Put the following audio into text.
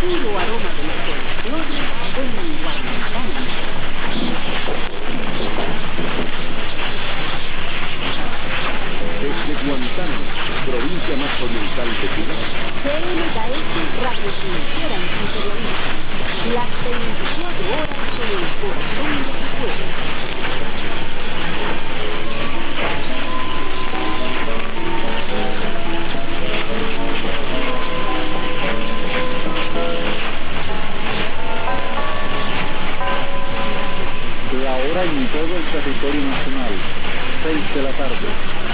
puro aroma del folclore en Guantánamo. Desde Guantánamo, provincia más oriental de Cuba, CNKS Radio Financiera Imperialista. Las 24 horas en el corazón de tu pueblo. La hora en todo el territorio nacional, 6 de la tarde.